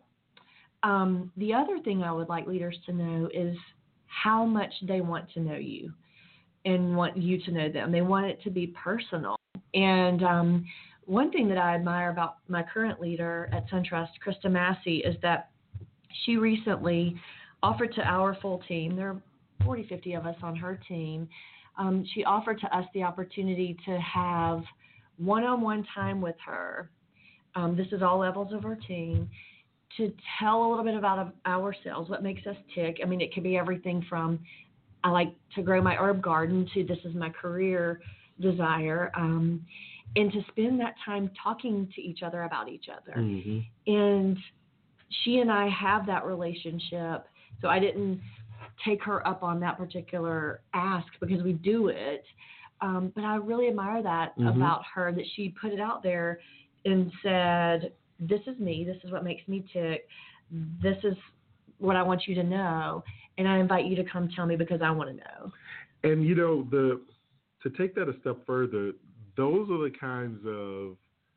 Um, the other thing I would like leaders to know is how much they want to know you and want you to know them. They want it to be personal. And um, one thing that I admire about my current leader at SunTrust, Krista Massey, is that she recently offered to our full team, there are forty, fifty of us on her team, um, she offered to us the opportunity to have one-on-one time with her. Um, this is all levels of our team, to tell a little bit about ourselves, what makes us tick. I mean, it could be everything from I like to grow my herb garden to this is my career desire, um, and to spend that time talking to each other about each other. Mm-hmm. And she and I have that relationship, so I didn't take her up on that particular ask because we do it. Um, but I really admire that mm-hmm. about her, that she put it out there and said, this is me. This is what makes me tick. This is what I want you to know. And I invite you to come tell me because I want to know. And, you know, the to take that a step further, those are the kinds of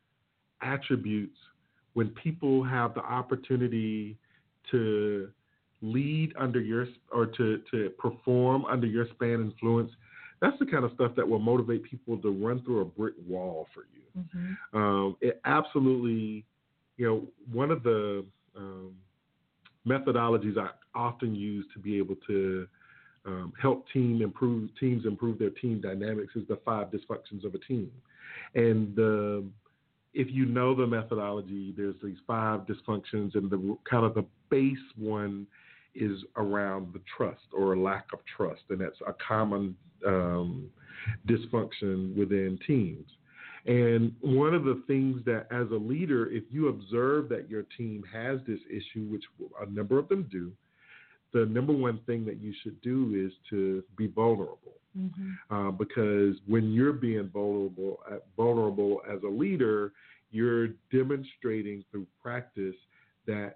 attributes when people have the opportunity to lead under your or to, to perform under your span influence. That's the kind of stuff that will motivate people to run through a brick wall for you. Mm-hmm. Um, it absolutely, you know, one of the um, methodologies I often use to be able to um, help team improve teams improve their team dynamics is the five dysfunctions of a team. And the, if you know the methodology, there's these five dysfunctions, and the kind of the base one is around the trust or a lack of trust, and that's a common um, dysfunction within teams. And one of the things that as a leader, if you observe that your team has this issue, which a number of them do, the number one thing that you should do is to be vulnerable. Mm-hmm. Uh, because when you're being vulnerable, uh, vulnerable as a leader, you're demonstrating through practice that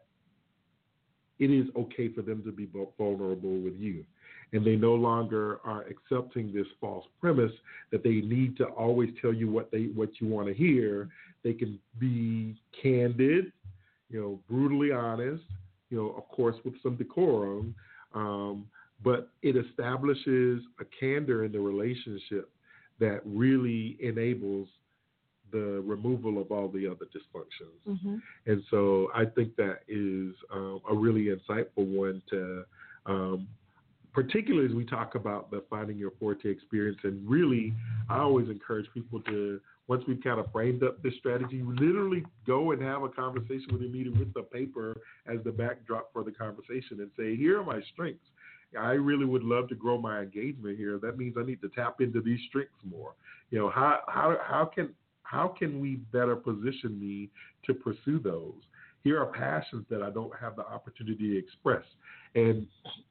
it is okay for them to be vulnerable with you. And they no longer are accepting this false premise that they need to always tell you what they what you want to hear. They can be candid, you know, brutally honest, you know, of course, with some decorum, um, but it establishes a candor in the relationship that really enables the removal of all the other dysfunctions. Mm-hmm. And so I think that is um, a really insightful one to, um, particularly as we talk about the finding your forte experience. And really, I always encourage people to, once we've kind of framed up this strategy, literally go and have a conversation with the media with the paper as the backdrop for the conversation and say, here are my strengths. I really would love to grow my engagement here. That means I need to tap into these strengths more. You know, how how how can how can we better position me to pursue those? Here are passions that I don't have the opportunity to express. And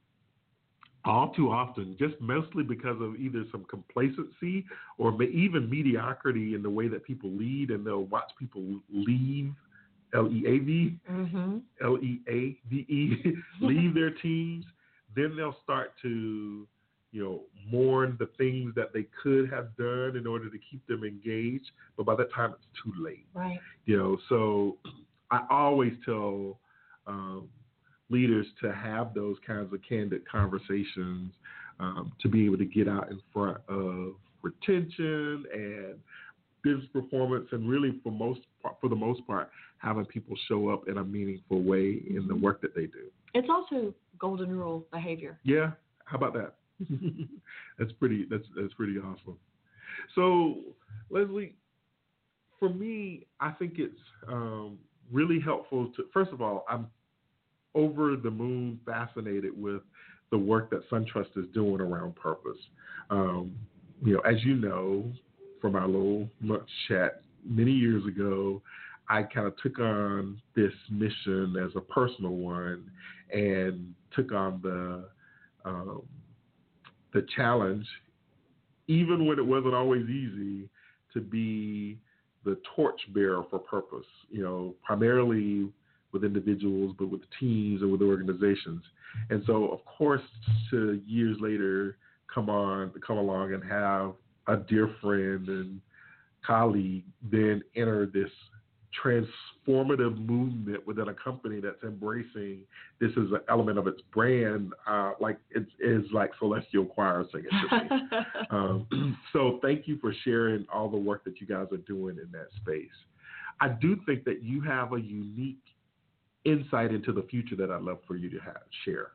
all too often, just mostly because of either some complacency or even mediocrity in the way that people lead, and they'll watch people leave, L E A V, mm-hmm. L E A V E, leave their teams, then they'll start to, you know, mourn the things that they could have done in order to keep them engaged. But by that time, it's too late. Right. You know, so I always tell um, leaders to have those kinds of candid conversations, um, to be able to get out in front of retention and business performance, and really for most for the most part, having people show up in a meaningful way in the work that they do. It's also golden rule behavior. Yeah, how about that? that's pretty. That's that's pretty awesome. So, Leslie, for me, I think it's um, really helpful to. First of all, I'm over the moon fascinated with the work that SunTrust is doing around purpose. Um, you know, as you know, from our little lunch chat many years ago, I kind of took on this mission as a personal one, and took on the um, the challenge, even when it wasn't always easy, to be the torchbearer for purpose. You know, primarily with individuals, but with teams and with organizations. And so, of course, to years later, come on, come along and have a dear friend and colleague then enter this transformative movement within a company that's embracing this as an element of its brand, uh, like it is like Celestial Choir singing to me. um, so thank you for sharing all the work that you guys are doing in that space. I do think that you have a unique insight into the future that I'd love for you to have, share.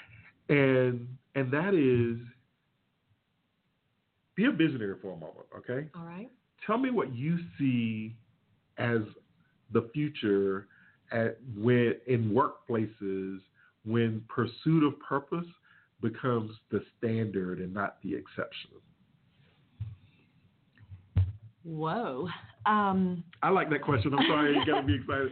And and that is, be a visionary for a moment, okay? All right. Tell me what you see as the future at when in workplaces when pursuit of purpose becomes the standard and not the exception. Whoa. Um, I like that question. I'm sorry, you got to be excited.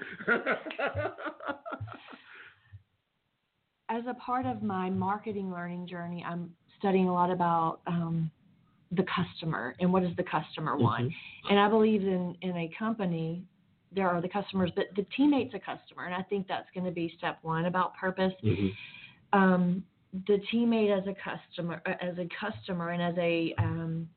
As a part of my marketing learning journey, I'm studying a lot about um, the customer and what does the customer want. Mm-hmm. And I believe in, in a company, there are the customers, but the teammate's a customer. And I think that's going to be step one about purpose. Mm-hmm. Um, the teammate as a customer, as a customer and as a um,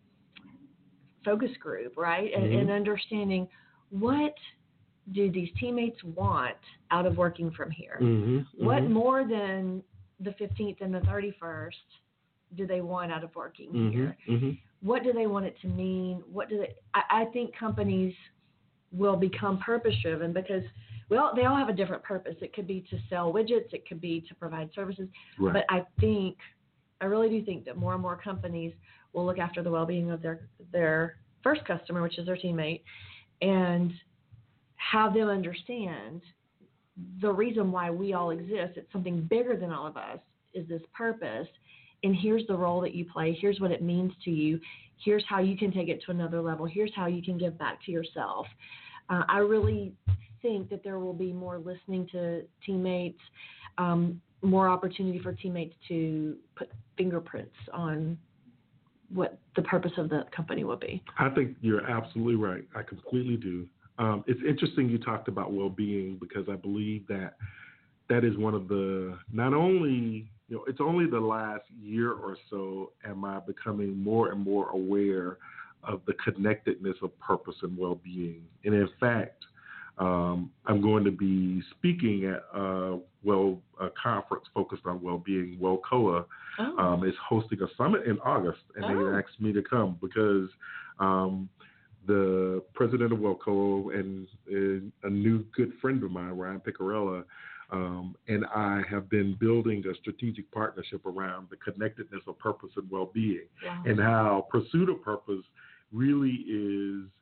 focus group, right? And, mm-hmm. and understanding what do these teammates want out of working from here? Mm-hmm. What mm-hmm. more than the fifteenth and the thirty-first do they want out of working mm-hmm. here? Mm-hmm. What do they want it to mean? What do they? I, I think companies will become purpose driven because, well, they all have a different purpose. It could be to sell widgets. It could be to provide services. Right. But I think, I really do think that more and more companies will look after the well-being of their their first customer, which is their teammate, and have them understand the reason why we all exist. It's something bigger than all of us, is this purpose. And here's the role that you play. Here's what it means to you. Here's how you can take it to another level. Here's how you can give back to yourself. Uh, I really think that there will be more listening to teammates, um, more opportunity for teammates to put fingerprints on what the purpose of the company will be. I think you're absolutely right. I completely do. Um, it's interesting you talked about well-being, because I believe that that is one of the, not only, you know, it's only the last year or so am I becoming more and more aware of the connectedness of purpose and well-being. And in fact, um, I'm going to be speaking at a, well, a conference focused on well-being. WellCoa oh. um, is hosting a summit in August, and oh. they asked me to come because um, the president of WellCoa and, and a new good friend of mine, Ryan Picarella, um, and I have been building a strategic partnership around the connectedness of purpose and well-being, wow. and how pursuit of purpose really is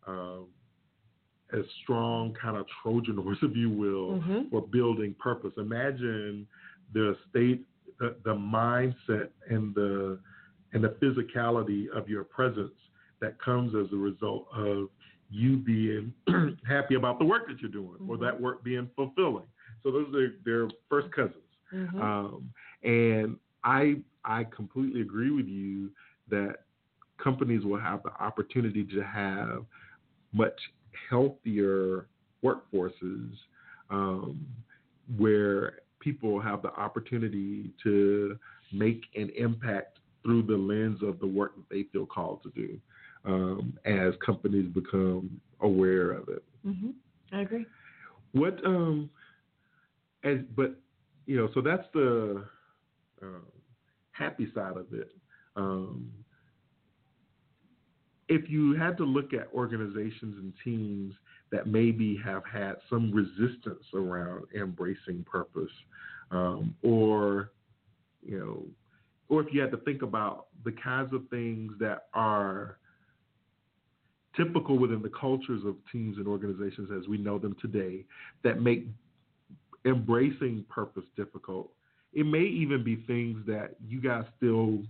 um, as strong kind of Trojan horse, if you will, Mhm. for building purpose. Imagine the state, the, the mindset, and the and the physicality of your presence that comes as a result of you being happy about the work that you're doing, Mhm. or that work being fulfilling. So those are their first cousins. Mhm. Um, and I I completely agree with you that companies will have the opportunity to have much healthier workforces, um, where people have the opportunity to make an impact through the lens of the work that they feel called to do, um, as companies become aware of it. Mhm. I agree. What, um, as but you know, so that's the um, happy side of it. Um, if you had to look at organizations and teams that maybe have had some resistance around embracing purpose, um, or, you know, or if you had to think about the kinds of things that are typical within the cultures of teams and organizations as we know them today that make embracing purpose difficult, it may even be things that you guys still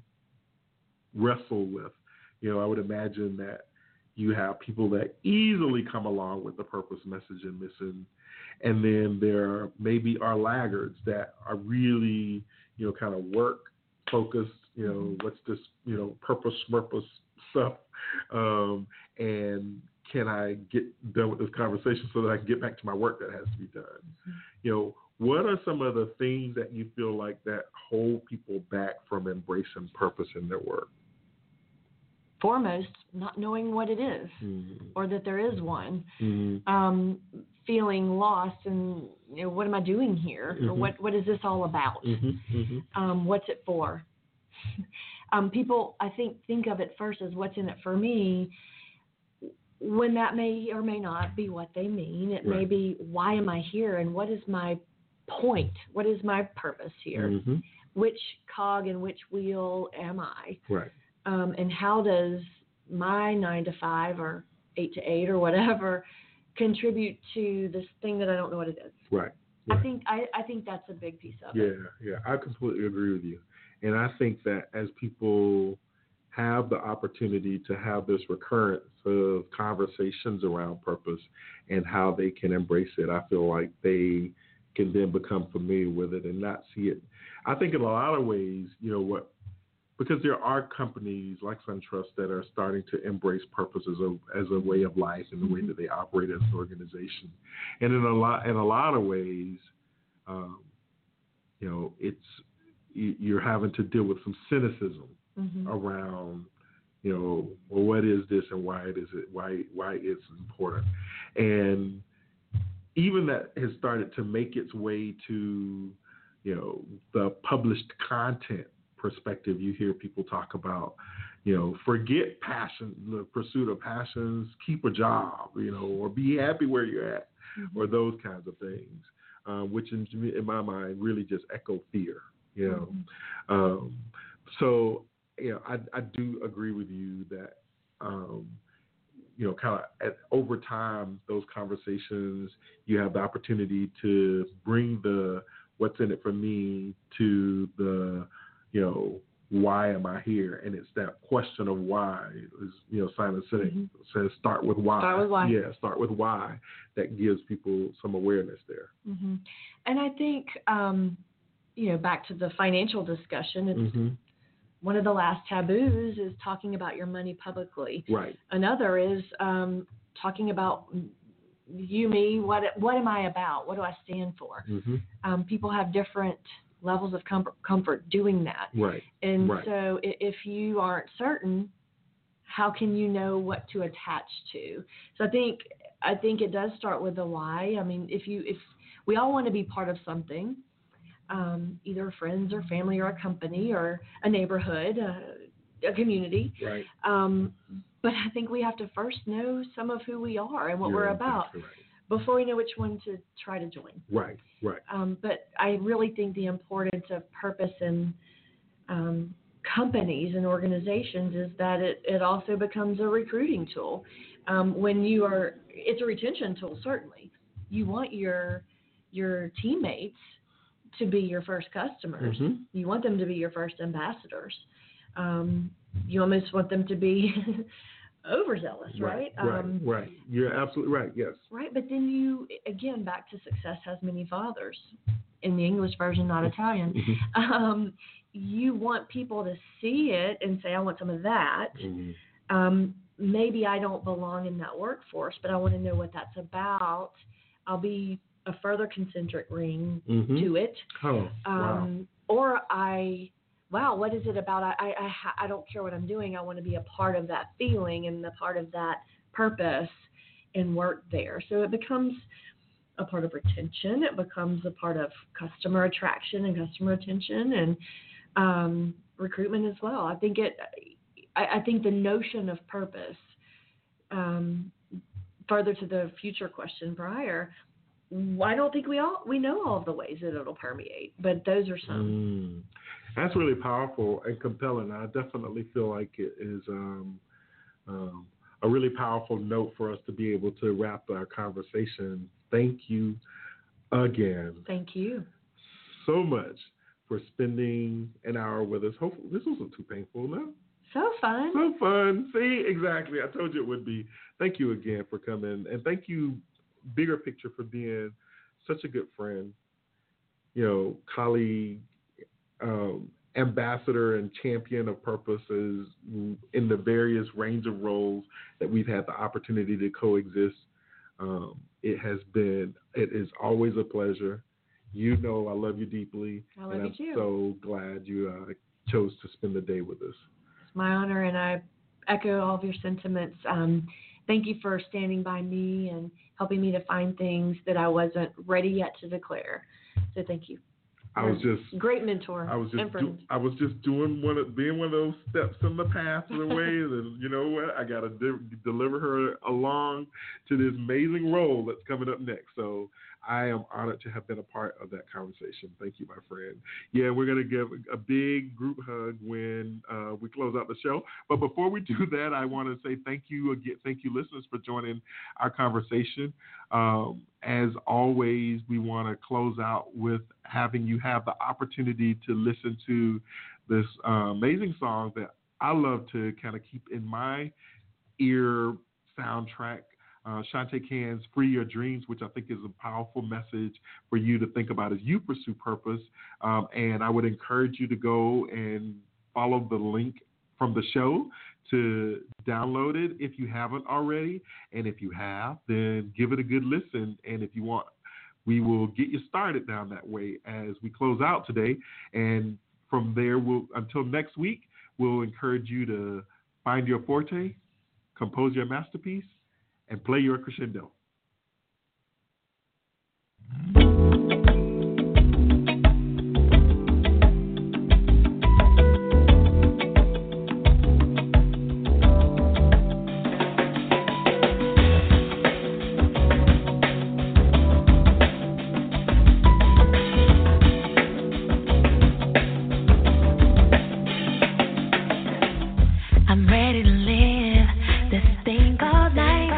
wrestle with. You know, I would imagine that you have people that easily come along with the purpose, message, and mission, and then there maybe are laggards that are really, you know, kind of work focused. You know, what's this, you know, purpose, purpose stuff, um, and can I get done with this conversation so that I can get back to my work that has to be done? Mm-hmm. You know, what are some of the things that you feel like that hold people back from embracing purpose in their work? Foremost, not knowing what it is, mm-hmm. or that there is one, mm-hmm. um, feeling lost, and you know, what am I doing here? Mm-hmm. Or what what is this all about? Mm-hmm. Mm-hmm. Um, what's it for? um, people, I think, think of it first as what's in it for me, when that may or may not be what they mean. It Right. may be, why am I here, and what is my point? What is my purpose here? Mm-hmm. Which cog and which wheel am I? Right. Um, and how does my nine to five or eight to eight or whatever contribute to this thing that I don't know what it is? Right. right. I think I, I think that's a big piece of yeah, it. Yeah, yeah, I completely agree with you. And I think that as people have the opportunity to have this recurrence of conversations around purpose and how they can embrace it, I feel like they can then become familiar with it and not see it. I think in a lot of ways, you know, what because there are companies like SunTrust that are starting to embrace purpose as a as a way of life and the way that they operate as an organization. And in a lot in a lot of ways, um, you know, it's you're having to deal with some cynicism mm-hmm. around, you know, well, what is this and why it is it why why it's important. And even that has started to make its way to, you know, the published content perspective. You hear people talk about, you know, forget passion, the pursuit of passions, keep a job, you know, or be happy where you're at, mm-hmm. or those kinds of things, um, which in, in my mind really just echo fear, you know. Mm-hmm. Um, so, you know, I, I do agree with you that, um, you know, kind of over time, those conversations, you have the opportunity to bring the what's in it for me to the, you know, why am I here? And it's that question of why, is, you know, Simon Sinek mm-hmm. says, start with why. Start with why. Yeah, start with why. That gives people some awareness there. Mm-hmm. And I think, um, you know, back to the financial discussion, it's mm-hmm. one of the last taboos is talking about your money publicly. Right. Another is um, talking about you, me, what what am I about? What do I stand for? Mm-hmm. Um, people have different levels of comfort, comfort doing that. Right. And right. so if you aren't certain, how can you know what to attach to? So I think I think it does start with the why. I mean, if you if we all want to be part of something, um, either friends or family or a company or a neighborhood, a, a community. Right. Um, but I think we have to first know some of who we are and what You're we're about exactly right. before we know which one to try to join. Right, right. Um, but I really think the importance of purpose in um, companies and organizations is that it, it also becomes a recruiting tool. Um, when you are, it's a retention tool, certainly. You want your your teammates to be your first customers. Mm-hmm. You want them to be your first ambassadors. Um, you almost want them to be overzealous, right? Right, right, um, right. You're absolutely right, yes. Right, but then you, again, back to success has many fathers. In the English version, not Italian. Mm-hmm. Um, you want people to see it and say, I want some of that. Mm-hmm. Um, maybe I don't belong in that workforce, but I want to know what that's about. I'll be a further concentric ring mm-hmm. to it. Oh, um, wow. Or I, wow, what is it about? I, I, I, I don't care what I'm doing. I want to be a part of that feeling and a part of that purpose and work there. So it becomes a part of retention. It becomes a part of customer attraction and customer retention and um, recruitment as well. I think it. I, I think the notion of purpose. Um, further to the future question prior, I don't think we all we know all of the ways that it'll permeate, but those are some. Mm. That's really powerful and compelling. I definitely feel like it is um, um, a really powerful note for us to be able to wrap our conversation. Thank you again. Thank you so much for spending an hour with us. Hopefully, this wasn't too painful, no? So fun. So fun. See, exactly. I told you it would be. Thank you again for coming, and thank you, bigger picture, for being such a good friend, you know, colleague, um, ambassador, and champion of purposes in the various range of roles that we've had the opportunity to coexist. Um, it has been, it is always a pleasure. You know I love you deeply. I love and you I'm too. so glad you uh, chose to spend the day with us. It's my honor, and I echo all of your sentiments. Um, thank you for standing by me and helping me to find things that I wasn't ready yet to declare. So thank you. I was just great mentor. I was just and friend. do, I was just doing one of being one of those steps in the path of the way, and you know what? I got to de- deliver her along to this amazing role that's coming up next. So I am honored to have been a part of that conversation. Thank you, my friend. Yeah, we're gonna give a big group hug when uh, we close out the show. But before we do that, I want to say thank you again. Thank you, listeners, for joining our conversation. Um, as always, we want to close out with having you have the opportunity to listen to this uh, amazing song that I love to kind of keep in my ear soundtrack. Uh, Shantae Cain's Free Your Dreams, which I think is a powerful message for you to think about as you pursue purpose. Um, and I would encourage you to go and follow the link from the show to download it if you haven't already. And if you have, then give it a good listen. And if you want, we will get you started down that way as we close out today. And from there, we'll until next week, we'll encourage you to find your forte, compose your masterpiece, and play your crescendo. I'm ready to live this thing all night.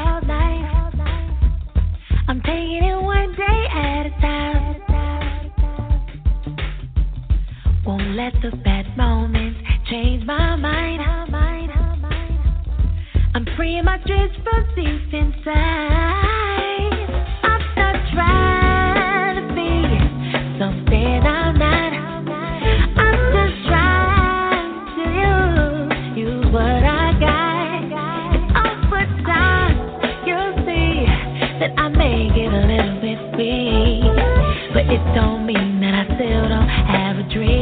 I'm taking it one day at a time. Won't let the bad moments change my mind. I'm freeing my dreams from deep inside. I'm not trying to be something I'm not. I'm just trying to use, use what I got. And over time, you'll see that I may get a little bit weak, but it don't mean that I still don't have a dream.